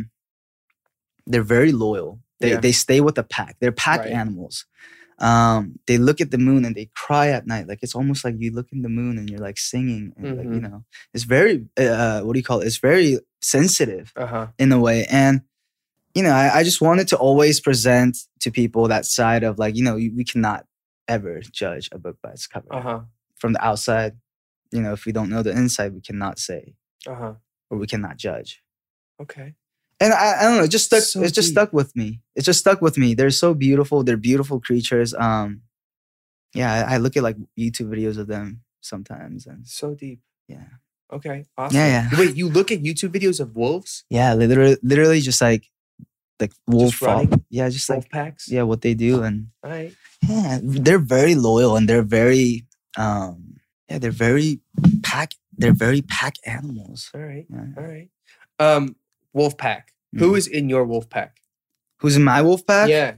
loyal. They stay with the pack. They're pack animals. They look at the moon and they cry at night. Like it's almost like you look in the moon and you're like singing. And like, you know, it's very what do you call it? It's very sensitive in a way. And you know, I just wanted to always present to people that side of like, you know, we cannot ever judge a book by its cover. From the outside, you know, if we don't know the inside, we cannot say or we cannot judge. Okay. And I don't know, it just stuck. So it just stuck with me. It just stuck with me. They're so beautiful. They're beautiful creatures. Yeah, I look at like YouTube videos of them sometimes, and so deep. Yeah. Okay. Awesome. Yeah. Wait, you look at YouTube videos of wolves? Yeah, literally just like wolf running? Yeah, just wolf like packs. Yeah, what they do, and all right. Yeah, they're very loyal and they're very they're very pack animals. All right. Yeah. All right. Wolf pack. Who is in your wolf pack? Who's in my wolf pack? Yeah.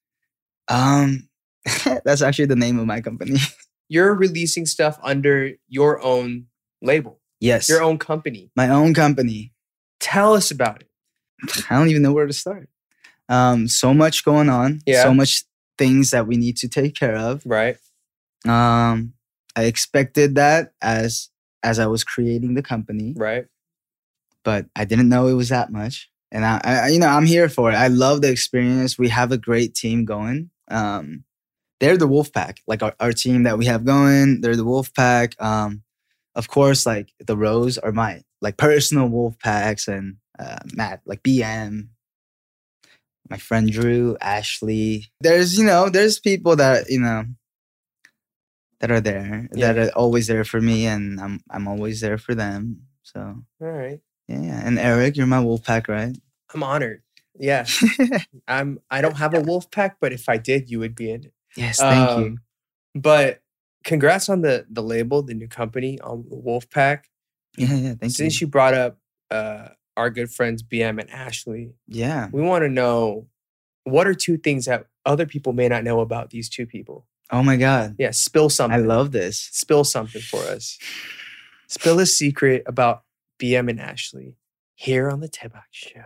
That's actually the name of my company. You're releasing stuff under your own label. Yes. Your own company. My own company. Tell us about it. I don't even know where to start. So much going on. Yeah. So much things that we need to take care of. Right. I expected that as I was creating the company. Right. But I didn't know it was that much. And I you know, I'm here for it. I love the experience. We have a great team going. They're the wolf pack. Like our team that we have going, they're the wolf pack. Of course, like the rows are my like personal wolf packs, and Matt, like BM, my friend Drew, Ashley. There's people that, you know, that are there, that are always there for me, and I'm always there for them. So all right. Yeah. And Eric, you're my wolf pack, right? I'm honored. Yeah. I don't have a wolf pack, but if I did, you would be in it. Yes, thank you. But congrats on the label, the new company, on the wolf pack. Yeah, thank you. Since you brought up our good friends BM and Ashley, yeah, we want to know, what are two things that other people may not know about these two people? Oh my God. Yeah, spill something. I love this. Spill something for us. Spill a secret about BM and Ashley here on the Tebak Show.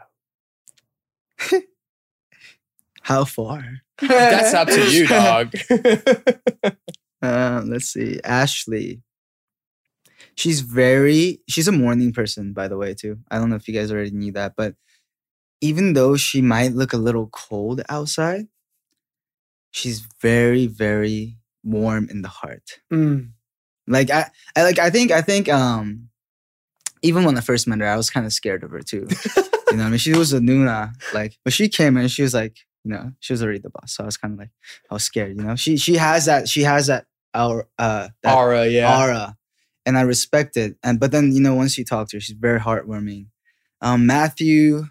How far? That's up to you, dog. Let's see. Ashley. She's a morning person, by the way, too. I don't know if you guys already knew that, but even though she might look a little cold outside, she's very, very warm in the heart. Like I think even when I first met her, I was kind of scared of her too. You know what I mean? She was a Nuna. Like, but she came and she was like, you know, she was already the boss. So I was kind of like, I was scared, you know? She has that aura, aura. And I respect it. But then, you know, once you talk to her, she's very heartwarming. Matthew.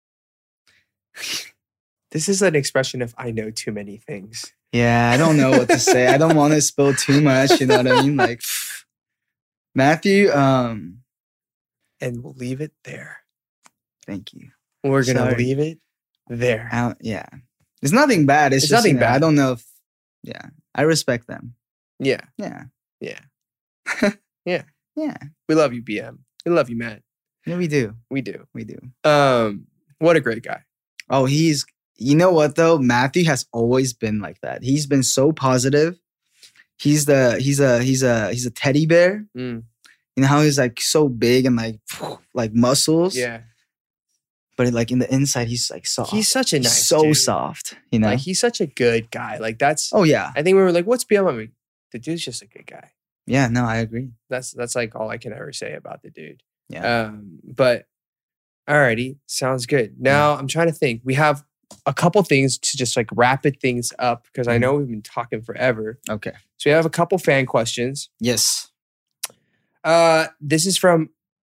This is an expression of I know too many things. Yeah, I don't know what to say. I don't want to spill too much, you know what I mean? Like, Matthew, and we'll leave it there. Thank you. We're going to leave it there. Yeah. It's nothing bad. It's just, nothing bad. I don't know if, I respect them. Yeah. Yeah. Yeah. Yeah. Yeah. We love you, BM. We love you, Matt. Yeah, we do. We do. We do. What a great guy. Oh, you know what though? Matthew has always been like that. He's been so positive. He's a teddy bear. Mm. You know how he's like so big and like muscles? Yeah. But like in the inside, he's like soft. He's such a nice so dude. soft, you know? Like he's such a good guy. Like that's. Oh yeah. I think we were like, what's BM? I mean, the dude's just a good guy. Yeah, no, I agree. That's like all I can ever say about the dude. Yeah. But alrighty, sounds good. Now I'm trying to think. We have a couple things to just like rapid things up because I know we've been talking forever. Okay. So we have a couple fan questions. Yes. This is from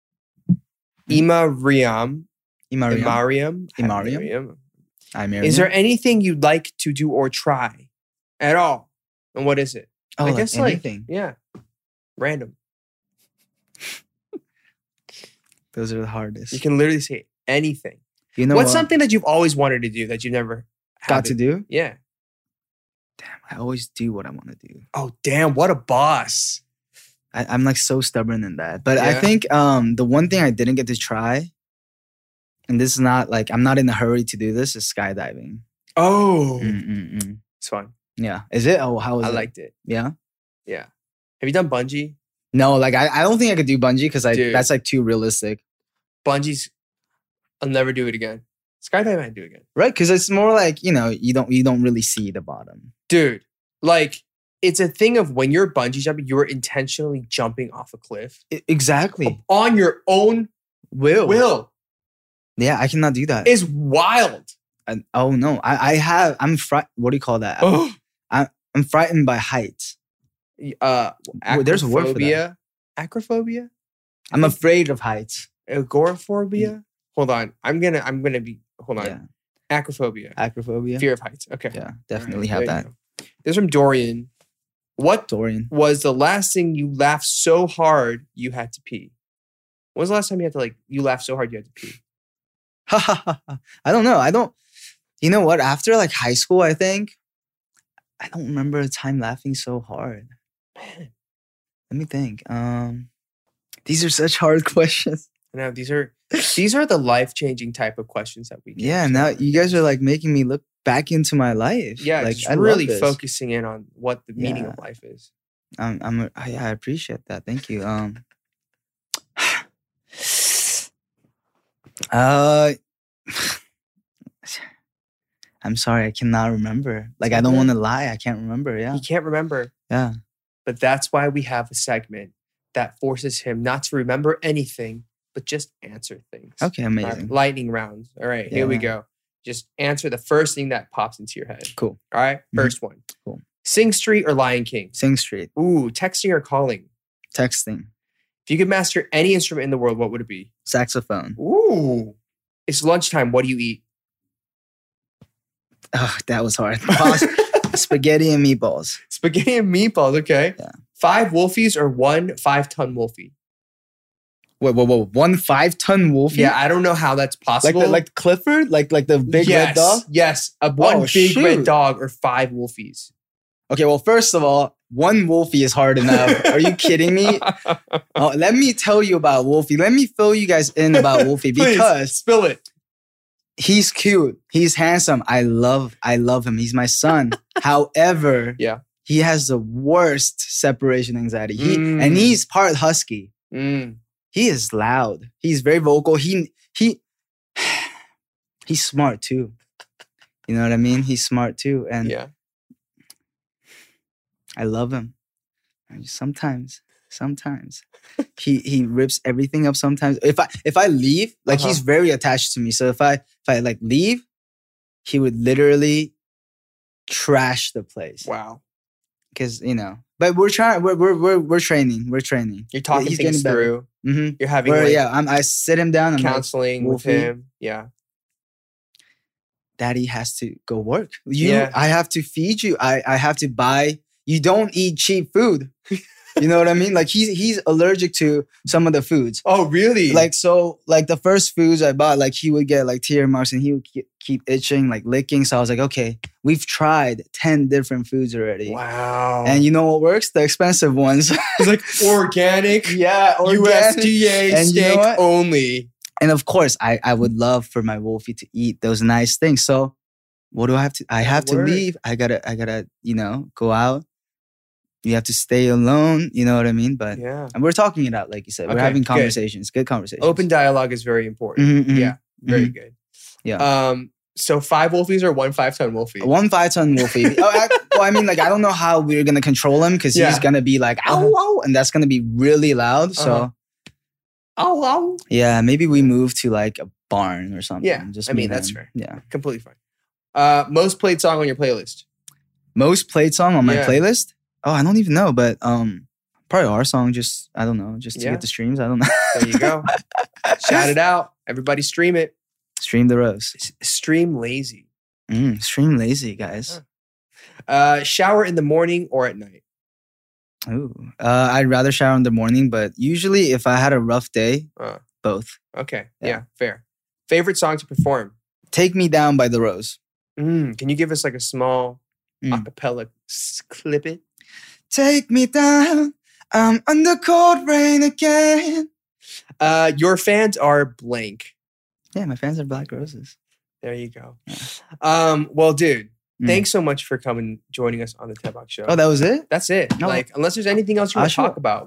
Imariam. Is there anything you'd like to do or try at all? And what is it? Oh, I guess anything. Yeah. Random. Those are the hardest. You can literally say anything. You know what's something that you've always wanted to do that you never got to do? Yeah. Damn, I always do what I want to do. Oh, damn. What a boss. I'm like so stubborn in that. But I think the one thing I didn't get to try, and this is not like, I'm not in a hurry to do this, is skydiving. Oh. It's fun. Yeah. Is it? Oh, how is it? I liked it. Yeah? Yeah. Have you done bungee? No, like I don't think I could do bungee because that's like too realistic. Bungee's, I'll never do it again. Skydiving, I'd do again. Right? Because it's more like, you know, you don't really see the bottom. Dude, like it's a thing of when you're bungee jumping, you're intentionally jumping off a cliff. Exactly. On your own will. Yeah, I cannot do that. It's wild. Oh no, I'm frightened. What do you call that? I'm frightened by heights. There's a word for that. Acrophobia? I'm afraid of heights. Agoraphobia? Hold on. I'm gonna be hold on. Yeah. Acrophobia. Fear of heights. Okay. Yeah, definitely have that. This is from Dorian. What Dorian was the last thing you laughed so hard you had to pee? When was the last time you had to you laughed so hard you had to pee? I don't know. You know what? After like high school, I think I don't remember a time laughing so hard. Man, let me think. These are such hard questions. No, these are the life-changing type of questions that we get. Yeah, now you guys are like making me look back into my life. Yeah, like just really focusing in on what the meaning of life is. I appreciate that. Thank you. I'm sorry, I cannot remember. Like, I don't want to lie. I can't remember. Yeah. He can't remember. Yeah. But that's why we have a segment that forces him not to remember anything, but just answer things. Okay, amazing. Lightning rounds. All right, here we go. Just answer the first thing that pops into your head. Cool. All right, first one. Cool. Sing Street or Lion King? Sing Street. Ooh, texting or calling? Texting. If you could master any instrument in the world, what would it be? Saxophone. Ooh. It's lunchtime. What do you eat? Oh, that was hard. Spaghetti and meatballs. Spaghetti and meatballs, okay. Yeah. 5 Wolfies or 1 5-ton Wolfie? Whoa. 1 5-ton Wolfie? Yeah, I don't know how that's possible. Like Clifford? Like the big red dog? Yes. One big red dog or 5 Wolfies. Okay, well, first of all, 1 Wolfie is hard enough. Are you kidding me? Let me tell you about Wolfie. Let me fill you guys in about Wolfie because spill it. He's cute. He's handsome. I love him. He's my son. However, he has the worst separation anxiety. And he's part husky. He is loud. He's very vocal. He's smart too. You know what I mean? He's smart too. And I love him. Sometimes Sometimes. He rips everything up sometimes. If I leave, like he's very attached to me. So if I like leave, he would literally trash the place. Wow. Because, you know, but we're training. We're training. You're talking things through. Mm-hmm. You're having I sit him down. Counseling with him. Yeah. Daddy has to go work. I have to feed you. I have to buy. You don't eat cheap food. You know what I mean? Like he's allergic to some of the foods. Oh, really? Like the first foods I bought, like he would get like tear marks and he would keep itching, like licking. So I was like, okay, we've tried 10 different foods already. Wow. And you know what works? The expensive ones. It's like organic. Yeah, organic. USDA and steak you know what? only. And of course, I would love for my Wolfie to eat those nice things. So what do I have to? I have to leave. I gotta, you know, go out. You have to stay alone. You know what I mean? But and we're talking it out, like you said. We're having conversations. Good conversations. Open dialogue is very important. Mm-hmm, yeah, very good. Yeah. So 5 Wolfies or 1 5-ton Wolfie? 1 5-ton Wolfie. I mean, like I don't know how we're gonna control him because he's gonna be like ow, ow, and that's gonna be really loud. So. Ow, ow. Yeah, maybe we move to like a barn or something. Yeah, just I mean, that's fair. Yeah. Completely fine. Most played song on your playlist? Most played song on my playlist? Oh, I don't even know, but probably our song, just, I don't know, just to get the streams. I don't know. There you go. Shout it out. Everybody stream it. Stream the Rose. Stream Lazy. Stream Lazy, guys. Shower in the morning or at night? Ooh, I'd rather shower in the morning, but usually if I had a rough day, both. Okay, yeah, fair. Favorite song to perform? Take Me Down by The Rose. Can you give us like a small acapella clip it? Take me down, I'm under cold rain again. Your fans are blank. Yeah, my fans are Black Roses. There you go. Yeah. Well, dude, thanks so much for joining us on the TED Box Show. Oh, that was it? That's it. No. Like, unless there's anything else you want to talk about.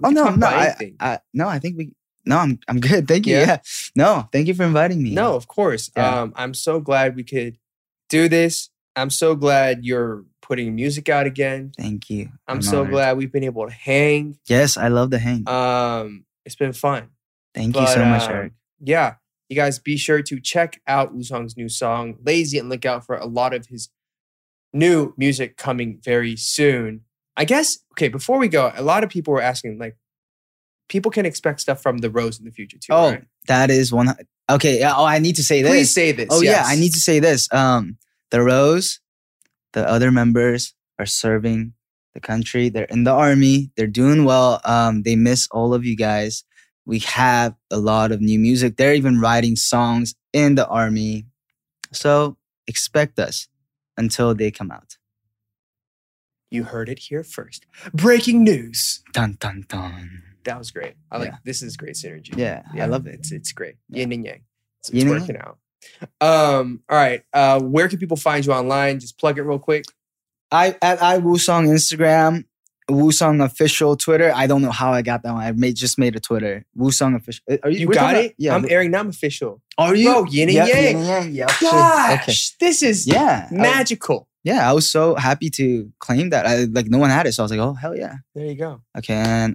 I think we. No, I'm good. Thank you. Yeah. No, thank you for inviting me. No, of course. Yeah. I'm so glad we could do this. I'm so glad you're putting music out again. Thank you. I'm so glad we've been able to hang. Yes, I love the hang. It's been fun. Thank you so much, Eric. Yeah. You guys be sure to check out Woo-Sung's new song, Lazy, and look out for a lot of his new music coming very soon. I guess, okay, before we go, a lot of people were asking, like, people can expect stuff from The Rose in the future too, right? That is one. Okay, I need to say this. Please say this. Oh, yes. Yeah, I need to say this. The Rose, the other members are serving the country. They're in the army. They're doing well. They miss all of you guys. We have a lot of new music. They're even writing songs in the army. So expect us until they come out. You heard it here first. Breaking news. Dun, dun, dun. That was great. This is great synergy. Yeah, I love it. It's great. Yin and yang. It's working out. All right. Where can people find you online? Just plug it real quick. At Woo-Sung Instagram, Woo-Sung Official Twitter. I don't know how I got that one. I just made a Twitter. Woo-Sung Official. You got it? Yeah. I'm Eric Nam Official. Are you? Bro, yin and yang. Yin and yang. Yeah. Gosh, this is magical. I was so happy to claim that. No one had it, so I was like, oh hell yeah. There you go. Okay, and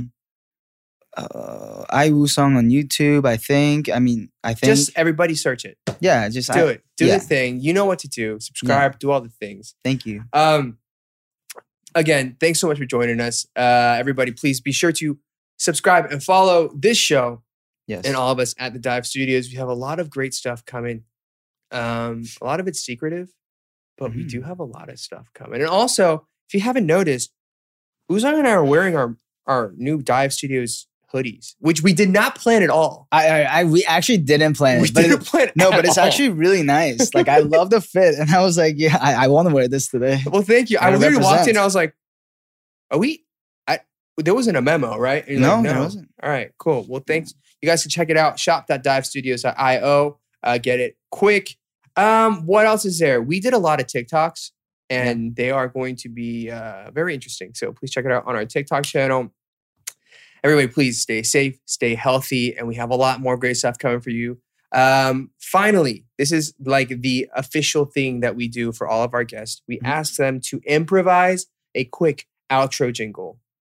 I Woo-Sung on YouTube. I think. Just everybody search it. Yeah, just do it. Do the thing. You know what to do. Subscribe. Do all the things. Thank you. Again, thanks so much for joining us. Everybody, please be sure to subscribe and follow this show. Yes. And all of us at the Dive Studios. We have a lot of great stuff coming. A lot of it's secretive, but we do have a lot of stuff coming. And also, if you haven't noticed, Woo-Sung and I are wearing our new Dive Studios hoodies, which we did not plan at all. We actually didn't plan it. We didn't plan it. No, but it's actually really nice. Like, I love the fit. And I was like, yeah, I want to wear this today. Well, thank you. I literally walked in and I was like, are we? There wasn't a memo, right? No, like, no, there wasn't. All right, cool. Well, thanks. You guys can check it out. shop.divestudios.io. Get it quick. What else is there? We did a lot of TikToks and they are going to be very interesting. So please check it out on our TikTok channel. Everybody, please stay safe, stay healthy, and we have a lot more great stuff coming for you. Finally, this is like the official thing that we do for all of our guests. We ask them to improvise a quick outro jingle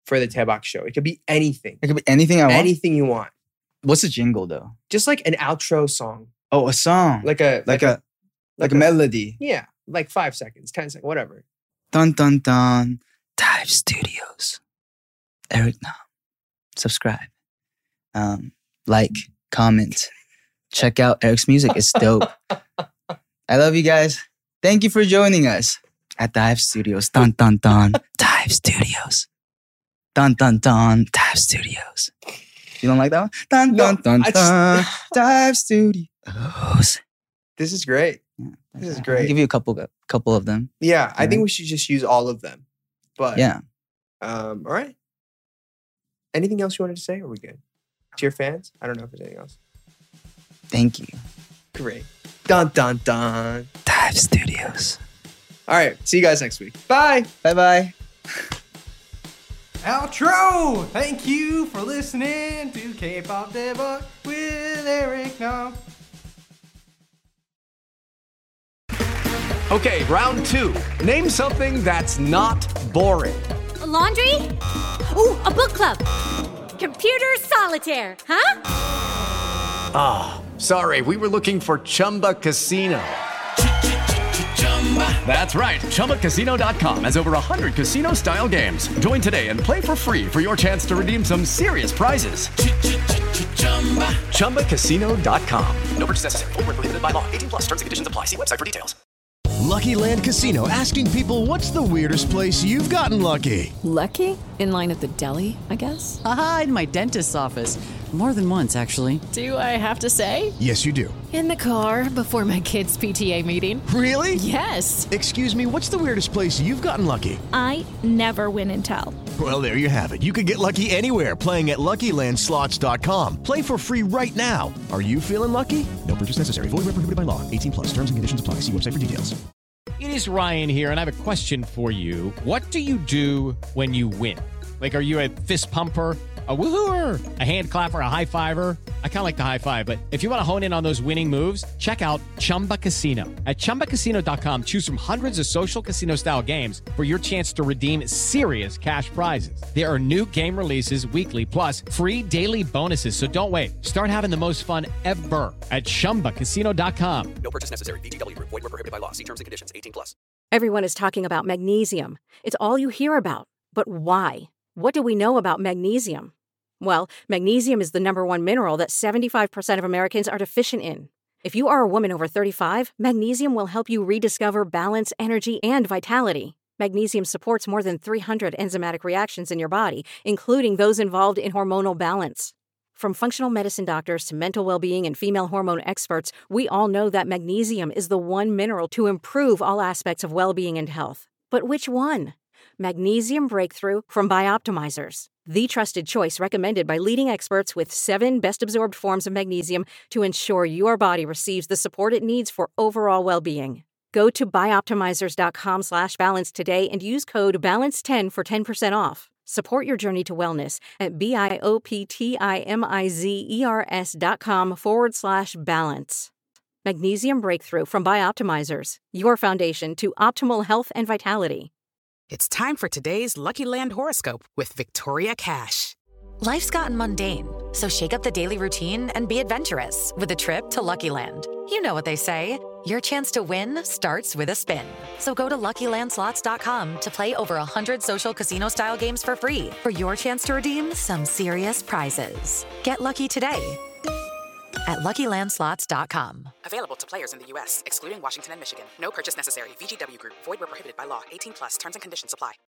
for the Tebak show. It could be anything. It could be anything I want. Anything you want. What's a jingle though? Just like an outro song. Oh, a song. Like a melody. Yeah, like 5 seconds, 10 seconds, whatever. Dun dun dun. Dive Studios. Eric Nam. Subscribe. Like, comment. Check out Eric's music. It's dope. I love you guys. Thank you for joining us at Dive Studios. Dun dun dun. Dive Studios. Dun dun dun. Dive Studios. You don't like that one? Dun dun dun dun. Dive Studios. This is great. Yeah, this is great. I'll give you a couple of them. Yeah, I think we should just use all of them. But yeah. All right. Anything else you wanted to say? Or are we good? To your fans? I don't know if there's anything else. Thank you. Great. Dun dun dun. Dive Studios. All right. See you guys next week. Bye. Bye bye. Outro! Thank you for listening to K-Pop Debug with Eric Nam. Okay, round 2. Name something that's not boring. A laundry? Ooh, a book club. Computer solitaire, huh? Ah, sorry, we were looking for Chumba Casino. That's right, ChumbaCasino.com has over 100 casino-style games. Join today and play for free for your chance to redeem some serious prizes. ChumbaCasino.com. No purchase necessary. Void where prohibited by law. 18 plus. Terms and conditions apply. See website for details. Lucky Land Casino, asking people, what's the weirdest place you've gotten lucky? Lucky? In line at the deli, I guess? Aha, in my dentist's office. More than once, actually. Do I have to say? Yes, you do. In the car before my kids' PTA meeting. Really? Yes. Excuse me, what's the weirdest place you've gotten lucky? I never win and tell. Well, there you have it. You can get lucky anywhere, playing at LuckyLandSlots.com. Play for free right now. Are you feeling lucky? No purchase necessary. Void where prohibited by law. 18 plus. Terms and conditions apply. See website for details. It is Ryan here, and I have a question for you. What do you do when you win? Like, are you a fist pumper, a woohooer, a hand clapper, a high fiver? I kind of like the high five, but if you want to hone in on those winning moves, check out Chumba Casino. At ChumbaCasino.com, choose from hundreds of social casino-style games for your chance to redeem serious cash prizes. There are new game releases weekly, plus free daily bonuses, so don't wait. Start having the most fun ever at ChumbaCasino.com. No purchase necessary. VGW Group. Void where prohibited by law. See terms and conditions. 18 plus. Everyone is talking about magnesium. It's all you hear about. But why? What do we know about magnesium? Well, magnesium is the #1 mineral that 75% of Americans are deficient in. If you are a woman over 35, magnesium will help you rediscover balance, energy, and vitality. Magnesium supports more than 300 enzymatic reactions in your body, including those involved in hormonal balance. From functional medicine doctors to mental well-being and female hormone experts, we all know that magnesium is the one mineral to improve all aspects of well-being and health. But which one? Magnesium Breakthrough from Bioptimizers, the trusted choice recommended by leading experts with 7 best-absorbed forms of magnesium to ensure your body receives the support it needs for overall well-being. Go to bioptimizers.com/balance today and use code BALANCE10 for 10% off. Support your journey to wellness at bioptimizers.com/balance. Magnesium Breakthrough from Bioptimizers, your foundation to optimal health and vitality. It's time for today's Lucky Land horoscope with Victoria Cash. Life's gotten mundane, so shake up the daily routine and be adventurous with a trip to Lucky Land. You know what they say. Your chance to win starts with a spin. So go to LuckyLandSlots.com to play over 100 social casino-style games for free for your chance to redeem some serious prizes. Get lucky today at LuckyLandSlots.com. Available to players in the U.S., excluding Washington and Michigan. No purchase necessary. VGW Group. Void where prohibited by law. 18 plus. Terms and conditions apply.